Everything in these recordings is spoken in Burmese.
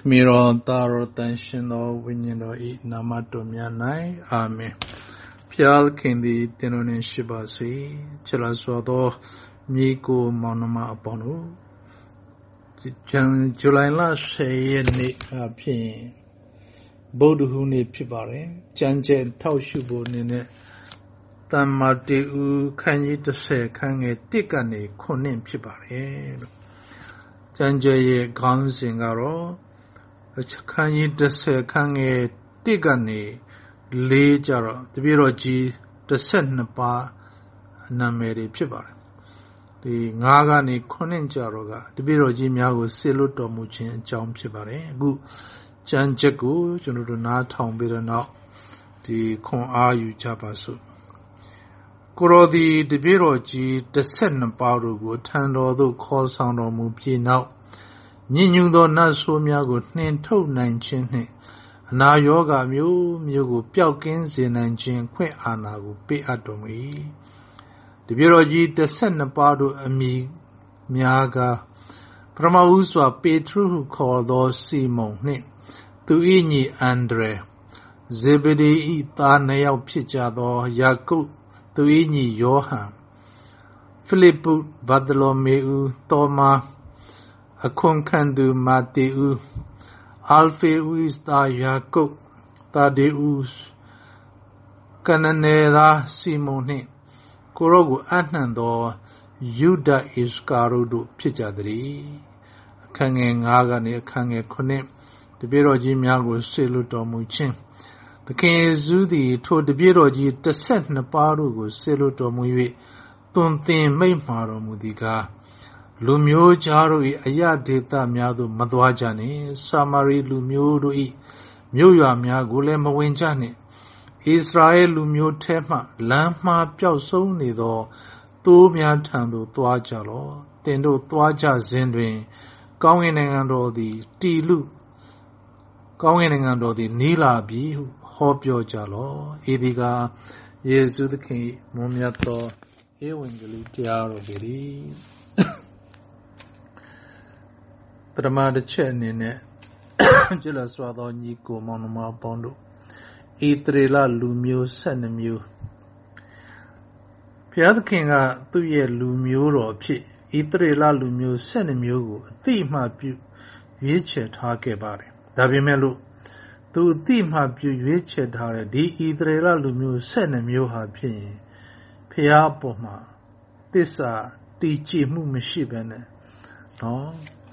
Miro Taro Tanshino Winyano Eat Namato Mianai, Amen. Pial Kindi Tenone Shibasi, Chilaswado, Miku Monoma Aponu, July last say ni Api Boduhuni Pibare, Janje Taushubo Nine, Tamati U Kanyi to say Kange Tikani Konin Pibare, Janje Gansingaro. Kanyi dese kange tigani le jaro tibiroji desen pa nameri pibare di ngaga ni konen jaro ga tibiroji myago selu to mu chin achaung pibare gu janjeku chunodo na thong pi de naw di khon a yu cha pa su koro di tibiroji desen pa ru ko than do do khaw sang do mu pi naw Ninudo Naso Miago Nin To Nanchin, Na Yoga Mu Mugu Piaukins in Nanchin, Queen Anago, Be Atomi. The Biroji descend about a me Miaga from a Uswa Petru who called those Simon, to Ini Andre, Zebedi Ita Neo Pichado, Yakut, to Ini Johan, Philippu Bartholomew, Thomas. Akon kandu Mateu Alpheus da Jacob da Deus Cananera Simone Korogu Anando Yuda Iscarudo Pichadri Kange Agani Kange Kone the Biroji Miago Seluto Muchin. The King Zudi told the Biroji the Sent Naparugo Seluto Mui Tuntin Maymaro Mudiga. Lumio Jarui Aya Deta Miado Madwajani, Samari Lumio Rui, Muya Miagule Mawinjani, Israel Lumio Tema, Lamma Piao Sonido, Tu Miatando Tuajalo, Tendo Tuaja Zendwin, Gonging and the Tilu, Gonging and the Nila Bi, Hopio Jalo, Idiga, Yesu the King, Mumiato, Ewingly Tiaro Biri. Pramada Chenine Jelaswado Nico Monoma Bondo Itrela Lumio Senemu Piad Kinga 2 year Lumio Pi Itrela Lumio Senemu Thema Bu Vichet Hakebari Davimelu to Thema Bu Vichet Hare Di Itrela Lumio Senemu Hapi Pia Poma Tisa Tichi Mumishibene No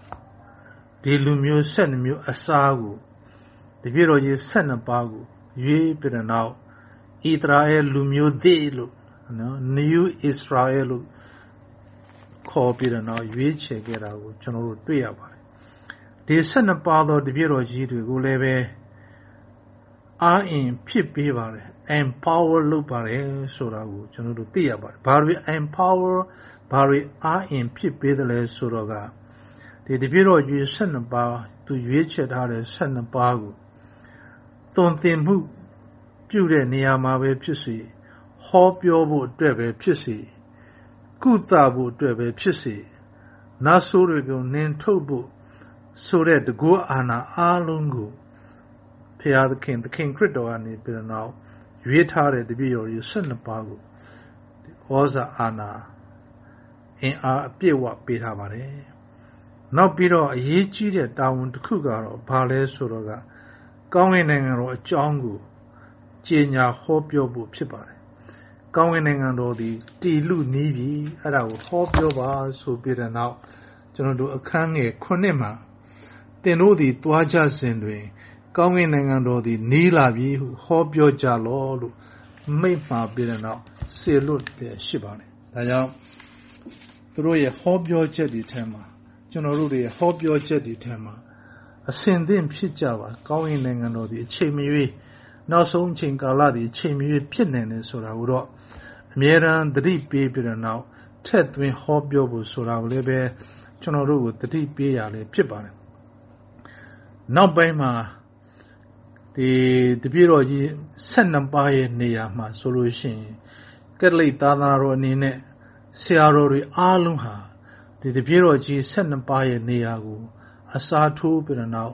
The Lumio Senemu Asagu, the Biroji Senabagu, Ye Piranao, Israel Lumio Delu, New Israel call Piranao, Ye Chegerago, General Tuyaba. The Senabado, the Biroji to Gulebe are in Pipivare, empower Lupare, Soragu, General Tuyaba. Bari empower, Bari are in Pipidale Suraga. The Biroji Senaba to Vichet Hare Senabagu. Don't think who Pure Niamawe Pissy, Hop your boat Drebe Pissy, Kutabu Drebe Pissy, Nasurigo Nintobu, so that the Go Anna Alungu, Pia the King Crito and Piranao, Vitare the Biroji Senabagu, Oza Anna, in our Piwa Pitabare. Now Biro a ye cheated down to Kugaro, Pale Soroga, going in a jongu, Jenya Hopiobu Pipare. Going in and all the Tilu Nivi, and I will hope your bars so bitter now, Jono a Kange Konema. Then all the Tuaja Sendway, going in and all the Nilavi, who hope your jalo, make my bitter now, say look there, Shibari. Daya through a hope your jetty tema. Generally, hope your jetty tema. A sending Pijawa, going in and all the Chimmy, now so Chingaladi, Chimmy, Pinen, Sora, Mera, the deep baby now, Ted when hope your Sora lebe, Chonoru, the deep beale, Pibare. Now by ma the Biroji send them by near my solution. Getly Danaro Nine, Siarori Alunha. The Biroji sent them by Niagu, a Satu Piranao,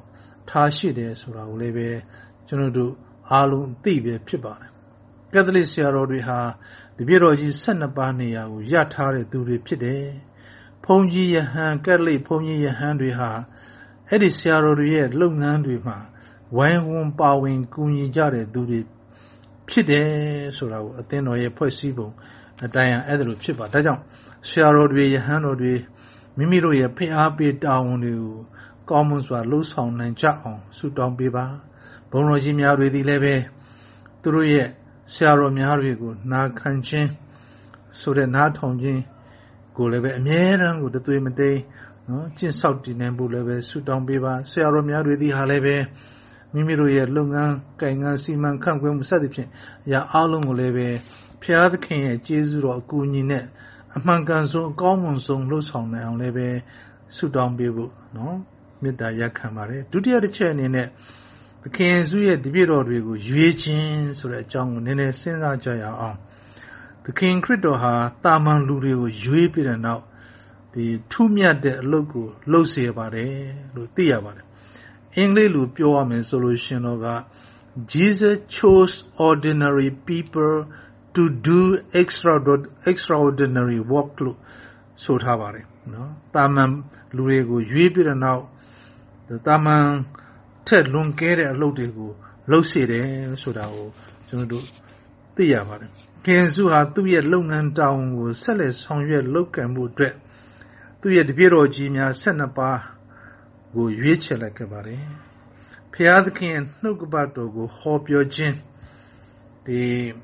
ထားရှိတယ်ဆိုတာကိုလည်းပဲကျွန်တော်တို့အားလုံးသိပဲဖြစ်ပါတယ်ကက်သလစ်ဆရာတော်တွေဟာတပည့်တော်ကြီး12ပါးနေရာကိုရထားတဲ့သူတွေဖြစ်တယ်ဘုန်းကြီးယဟန်ကက်သလစ်ဘုန်းကြီးယဟန်တွေဟာအဲ့ဒီဆရာတော်တွေရဲ့လုပ်ငန်းတွေမှာဝိုင်းဝန်းပါဝင်ကူညီကြတဲ့သူတွေဖြစ်တယ်ဆိုတာကိုအသင်းတော်ရဲ့ဖွဲ့စည်းပုံအတိုင်းအဲ့ဒါလိုဖြစ်ပါဒါကြောင့်ဆရာတော်တွေယဟန်တော်တွေမိမိတို့ရဲ့ဖိအားပေးတာဝန်တွေကိုကောင်းမွန်စွာလှုပ်ဆောင်နိုင်ကြအောင်ဆုတောင်းပေးပါဘုန်းတော်ကြီးများတွေဒီလည်းပဲသူတို့ရဲ့ဆရာတော်များတွေကိုနာခံခြင်းဆိုတဲ့နားထောင်ခြင်းကိုလည်းပဲအမြဲတမ်းကိုသွေးမတိမ်နော်ကျင့်ဆောက်တည်နိုင်ဖို့လည်းပဲဆုတောင်းပေးပါဆရာတော်များတွေဒီဟာလည်းပဲမိမိတို့ရဲ့လုပ်ငန်းကိုင်ငန်းစီမံခန့်ခွဲမှုစသဖြင့်အရာအလုံးကိုလည်းပဲဖျားသခင်ရဲ့ကျေးဇူးတော်အကူအညီနဲ့အမှန်ကန်ဆုံးအကောင်းမွန်ဆုံးလှုပ်ဆောင်နိုင်အောင်လည်းပဲဆုတောင်းပေးဖို့နော်မေတ္တာရပ်ခံပါတယ်ဒုတိယတစ်ချက်အနေနဲ့သခင်ယေရှုရဲ့တပည့်တော်တွေကိုရွေးခြင်းဆိုတဲ့အကြောင်းကိုနည်းနည်းစဉ်းစားကြရအောင်သခင်ခရစ်တော်ဟာတာမန်လူတွေကိုရွေးပြီးတဲ့နောက်ဒီထူးမြတ်တဲ့အလုပ်ကိုလုပ်စေပါတယ်လို့သိရပါတယ်အင်္ဂလိပ်လိုပြောရမယ်ဆိုလို့ရှင်တော့က Jesus chose ordinary people to do extraordinary work လို့ဆိုထားပါတယ်နော်တာမန်လူတွေကိုရွေးပြီးတဲ့နောက်တာမန်ထက်လွန်ကဲတဲ့အလုပ်တွေကိုလုပ်စေတယ်ဆိုတာကိုကျွန်တော်တို့သိရပါတယ်။ယေရှုဟာသူ့ရဲ့လုပ်ငန်းတာဝန်ကိုဆက်လက်ဆောင်ရွက်လုပ်ကိုင်မှုအတွက်သူ့ရဲ့တပည့်တော်ကြီးများ12ပါးကိုရွေးချယ်လိုက်ခဲ့ပါတယ်။ဖျားသခင်ရဲ့နှုတ်ကပတ်တော်ကိုဟောပြောခြင်းဒီ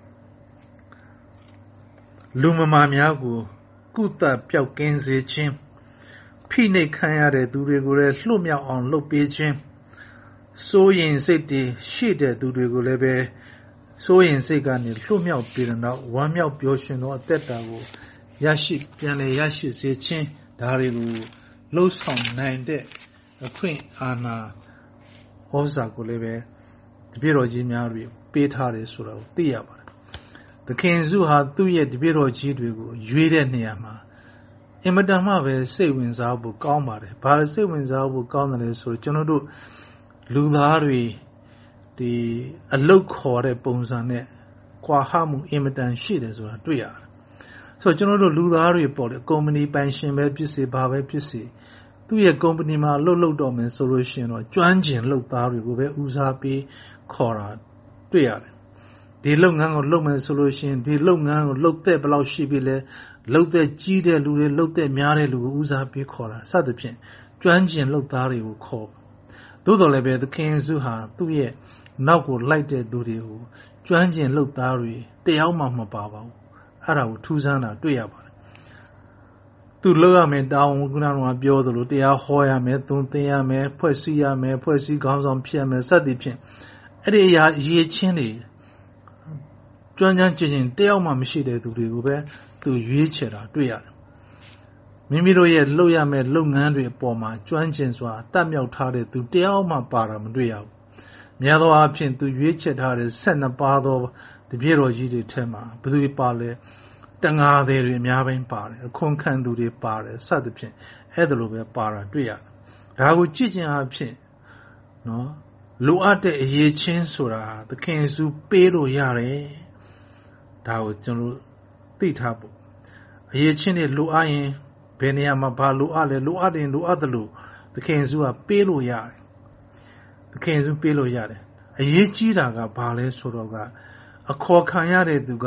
လူမမာများကိုကုသပျောက်ကင်းစေခြင်းဖိနှိပ်ခံရတဲ့သူတွေကိုလည်းလွတ်မြောက်အောင်လုပ်ပေးခြင်းစိုးရင်စိတ်တွေရှိတဲ့သူတွေကိုလည်းပဲစိုးရင်စိတ်ကနေလွတ်မြောက်ပြီးတော့ဝမ်းမြောက်ပျော်ရွှင်သောအသက်တာကိုပြန်လည်ရရှိစေခြင်းဒါတွေကိုလှုပ်ဆောင်နိုင်တဲ့အခွင့်အာဏာဩဇာကိုလည်းပဲတပည့်တော်ကြီးများတွေပေးထားတယ်ဆိုတာကိုသိရပါတယ်။သခင်ယေရှုဟာသူ့ရဲ့တပည့်တော်ကြီးတွေကိုရွေးတဲ့နေရာမှာအင်မတန်မှပဲစိတ်ဝင်စားဖို့ကောင်းပါတယ်။ဘာလို့စိတ်ဝင်စားဖို့ကောင်းတယ်လဲဆိုတော့ကျွန်တော်တို့လူသားတွေဒီအလုတ်ခေါ်တဲ့ပုံစံနဲ့ကွာဟမှုအင်မတန်ရှိတယ်ဆိုတာတွေ့ရတယ်။ဆိုတော့ကျွန်တော်တို့လူသားတွေပေါ့လေကုမ္ပဏီပိုင်ရှင်ပဲဖြစ်စေဘာပဲဖြစ်စေသူ့ရဲ့ကုမ္ပဏီမှာလှုပ်တော့မယ်ဆိုလို့ရှိရင်တော့ကျွမ်းကျင်လုပ်သားတွေကိုပဲဦးစားပေးခေါ်တာတွေ့ရတယ်။ဒီလုပ်ငန်းကိုလုပ်မယ်ဆိုလို့ရှိရင်ဒီလုပ်ငန်းကိုလုပ်သက်ဘယ်လောက်ရှိပြီလဲလုပ်သက်ကြီးတဲ့လူတွေလုပ်သက်များတဲ့လူကိုဦးစားပေးခေါ်တာစသဖြင့်ကျွမ်းကျင်လုပ်သားတွေကိုခေါ်သို့တော်လည်းပဲသခင်ယေရှုဟာသူ့ရဲ့နောက်ကိုလိုက်တဲ့သူတွေကိုကျွမ်းကျင်လုပ်သားတွေတယောက်မှမပါပါဘူးအဲ့ဒါကိုထူးဆန်းတာတွေ့ရပါတယ်သူလုပ်ရမယ်တောင်းခုနကပြောသလိုတရားဟောရမယ်သွန်သင်ရမယ်ဖွဲ့စည်းရမယ်ဖွဲ့စည်းခေါင်းဆောင်ဖြစ်ရမယ်စသဖြင့်အဲ့ဒီအရာအရေးချင်းတွေကျွမ်းကျင်တယောက်မှမရှိတဲ့သူတွေကိုပဲသူရွေးချယ်တာတွေ့ရတယ်မိမိတို့ရဲ့လုပ်ရမယ့်လုပ်ငန်းတွေအပေါ်မှာကျွမ်းကျင်စွာတတ်မြောက်ထားတဲ့သူတယောက်မှပါတာမတွေ့ရဘူး။များသောအားဖြင့်သူရွေးချယ်ထားတဲ့12ပါးသောတပည့်တော်ကြီးတွေထဲမှာဘယ်သူပါလဲတန်ဃာတွေအများပိုင်းပါတယ်အခွန်ခံသူတွေပါတယ်စသဖြင့်အဲ့ဒါလိုပဲပါတာတွေ့ရတယ်။ဒါကိုကြည့်ခြင်းအဖြစ်နော်လိုအပ်တဲ့အရေးချင်းဆိုတာသခင်ယေရှုပေးလို့ရတယ်။ဒါကိုကျွန်တော်သိထားဖို့အရေးချင်းတွေလိုအပ်ရင်ဘယ်နေရာမှာဘာလိုအပ်လဲလိုအပ်တယ်လိုအပ်တယ်လို့သခင်ယေရှုကပေးလို့ရတယ်သခင်ယေရှုပေးလို့ရတယ်အရေးကြီးတာကဘာလဲဆိုတော့ကအခေါ်ခံရတဲ့သူ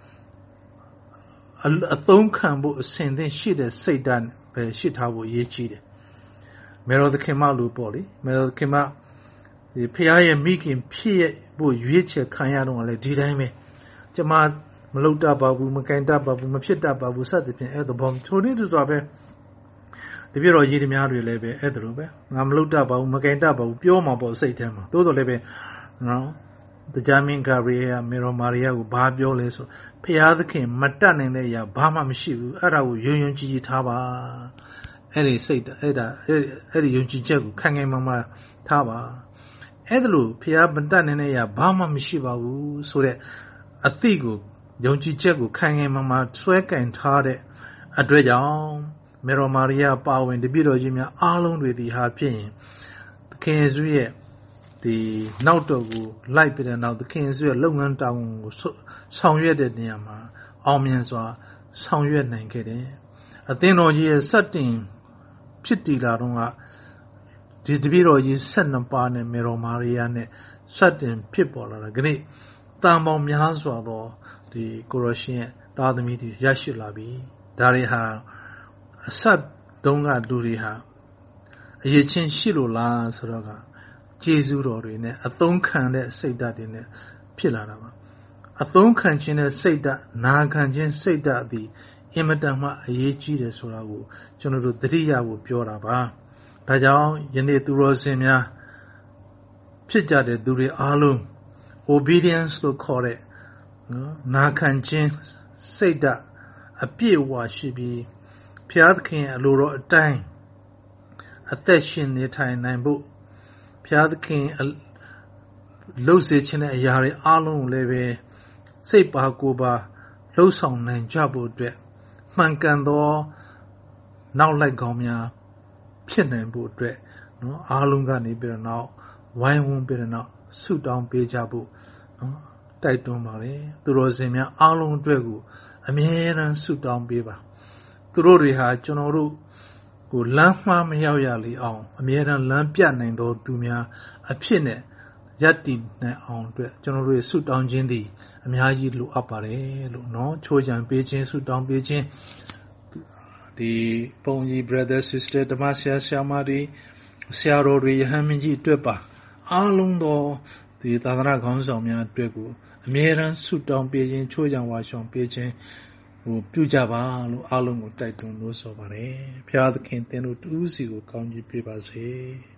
ကအသုံးခံဖို့အစဉ်သင့်ရှိတဲ့စိတ်ဓာတ်ပဲရှိထားဖို့အရေးကြီးတယ်မေတော်သခင်မလို့ပေါ့လေမေတော်သခင်မဒီဖခင်ရဲ့မိခင်ဖြစ်ဖို့ရွေးချယ်ခံရတော့လည်းဒီတိုင်းပဲကျမမလုပ်တတ်ပါဘူးမကင်တတ်ပါဘူးမဖြစ်တတ်ပါဘူးစသဖြင့်အဲ့ဒါဘောထိုနည်းတူစွာပဲတပြည့်တော်ကြီးများတွေလည်းပဲအဲ့ဒါလိုပဲငါမလုပ်တတ်ပါဘူးမကင်တတ်ပါဘူးပြောမှာပေါ့စိတ်ထဲမှာသို့တော်လည်းပဲနော်တရားမင်းဂါဘရီယမေရိုမာရီယာကိုဘာပြောလဲဆိုဖခင်သခင်မတတ်နိုင်တဲ့အရာဘာမှမရှိဘူးအဲ့ဒါကိုယုံယုံကြည်ကြည်ထားပါအဲ့ဒီစိတ်အဲ့ဒီယုံကြည်ချက်ကိုခိုင်ခိုင်မာမာထားပါအဲ့ဒါလို့ဖခင်မတတ်နိုင်တဲ့အရာဘာမှမရှိပါဘူးဆိုတဲ့အသိကိုယုံကြည်ချက်ကိုခိုင်ခိုင်မာမာဆွဲကင်ထားတဲ့အတွက်ကြောင့်မေရိုမာရီယာပါဝင်တပြည့်တော်ကြီးများအားလုံးတွေဒီဟာဖြစ်ရင်သခင်ယေရှုရဲ့ဒီနောက်တော့ကိုလိုက်ပြီးတဲ့နောက်သခင်ဆိုရဲ့လုပ်ငန်းတောင်းကိုဆောင်ရွက်တဲ့နေရာမှာအောင်မြင်စွာဆောင်ရွက်နိုင်ခဲ့တယ်အသင်းတော်ကြီးရဲ့စတင်ဖြစ်တည်လာတော့ကဒီတပည့်တော်ကြီး12ပါးနဲ့မေတော်မာရိယာနဲ့စတင်ဖြစ်ပေါ်လာတာခဏတန်ပေါင်းများစွာသောဒီကိုရရှင်ရဲ့သားသမီးတွေရရှိလာပြီဒါတွေဟာအဆက်တုံးကလူတွေဟာအရေးချင်းရှိလို့လားဆိုတော့ကကျေးဇူးတော်တွေနဲ့အသုံးခံတဲ့စိတ်ဓာတ်တွေနဲ့ဖြစ်လာတာပါအသုံးခံခြင်းတဲ့စိတ်ဓာတ်နာခံခြင်းစိတ်ဓာတ်သည်အင်မတန်မှအရေးကြီးတယ်ဆိုတာကိုကျွန်တော်တို့သတိရဖို့ပြောတာပါဒါကြောင့်ယနေ့သူတော်စင်များဖြစ်ကြတဲ့သူတွေအားလုံး obedience လို့ခေါ်တဲ့နော်နာခံခြင်းစိတ်ဓာတ်အပြည့်အဝရှိပြီးဘုရားသခင်အလိုတော်အတိုင်းအသက်ရှင်နေထိုင်နိုင်ဖို့ဘုရားသခင်လှုပ်စေခြင်းတဲ့အရာတွေအားလုံးကိုလည်းပဲစိတ်ပါကိုယ်ပါလှုပ်ဆောင်နိုင်ကြဖို့အတွက်မှန်ကန်သောနောက်လိုက်ကောင်းများဖြစ်နိုင်ဖို့အတွက်နော်အားလုံးကနေပြီးတော့ဝိုင်းဝန်းပြီးတော့ဆုတောင်းပေးကြဖို့နော်တိုက်တွန်းပါတယ်သူတော်စင်များအားလုံးအတွက်ကိုအမြဲတမ်းဆုတောင်းပေးပါသူတို့တွေဟာကျွန်တော်တို့ကိုလမ်းမှားမရောက်ရလေအောင်အမြဲတမ်းလမ်းပြနိုင်သောသူများအဖြစ်နဲ့ယက်တည်နိုင်အောင်အတွက်ကျွန်တော်တို့ရဲ့ဆုတောင်းခြင်းသည်အများကြီးလိုအပ်ပါတယ်လို့နော်ချိုးချံပေးခြင်းဆုတောင်းပေးခြင်းဒီပုံကြီး brother sister ဓမ္မဆရာဆရာမတွေဆရာတော်တွေယဟန်မင်းကြီးအတွက်ပါအားလုံးသောဒီသာသနာခေါင်းဆောင်များအတွက်ကိုအမြဲတမ်းဆုတောင်းပေးခြင်းချိုးချံဝါရှောင်ပေးခြင်းပြုကြပါလို့အားလုံးကိုတိုက်တွန်းလို့ဆိုပါတယ်ဘုရားသခင်သင်တို့တူးစီကိုကောင်းကြီးပေးပါစေ